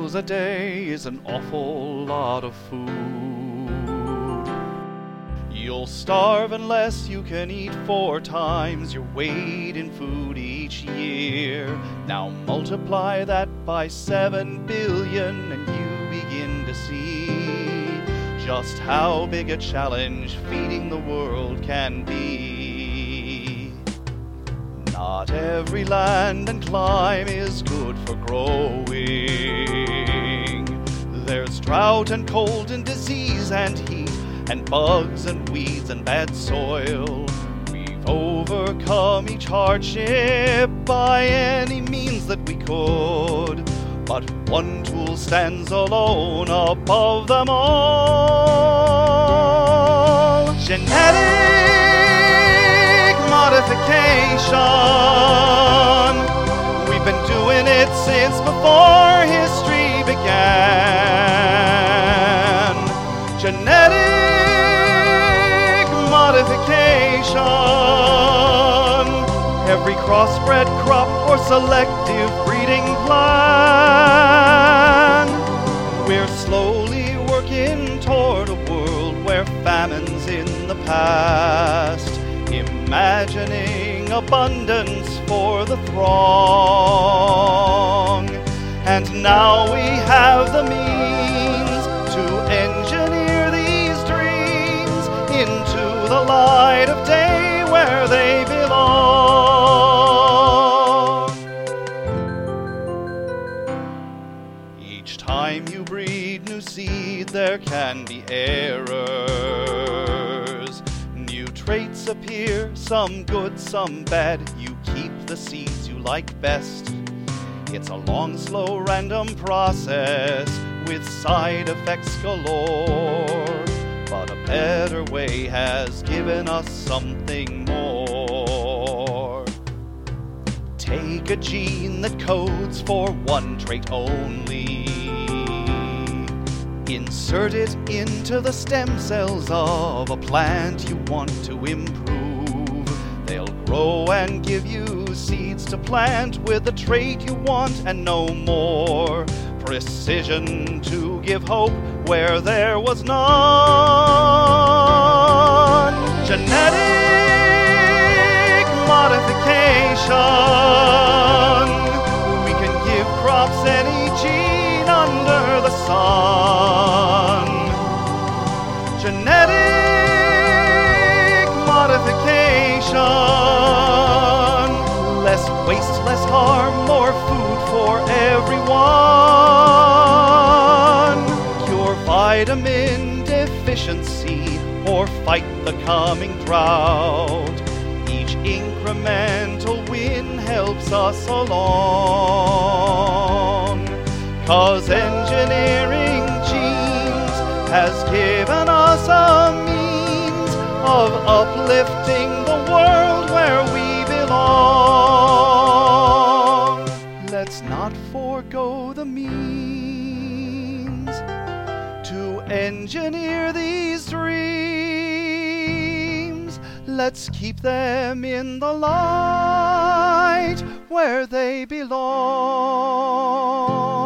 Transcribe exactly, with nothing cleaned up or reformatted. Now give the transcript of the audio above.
meals a day is an awful lot of food. You'll starve unless you can eat four times your weight in food each year. Now multiply that by seven billion and you begin to see just how big a challenge feeding the world can be. Not every land and clime is good for growing. There's drought and cold and disease and heat and bugs and weeds and bad soil. We've overcome each hardship by any means that we could, but one tool stands alone above them all: genetic modification. We've been doing it since before history began. Genetic modification. Every crossbred crop or selective breeding plan. We're slowly working toward a world where famines in the past, imagining abundance for the throng. And now we have the means to engineer these dreams into the light of day where they belong. Each time you breed new seed, there can be errors. New traits appear, some good, some bad. You keep the seeds you like best. It's a long, slow, random process with side effects galore. But a better way has given us something more. Take a gene that codes for one trait only. Insert it into the stem cells of a plant you want to improve. They'll grow and give you seeds to plant with the trait you want and no more. Precision to give hope where there was none. Genetic modification. We can give crops any gene under the sun. Genetic modification. Less waste, less harm, more food for everyone. Cure vitamin deficiency or fight the coming drought. Each incremental win helps us along. 'Cause engineering genes has given us a means of uplifting the world where we belong. Let's not forego the means to engineer these dreams. Let's keep them in the light where they belong.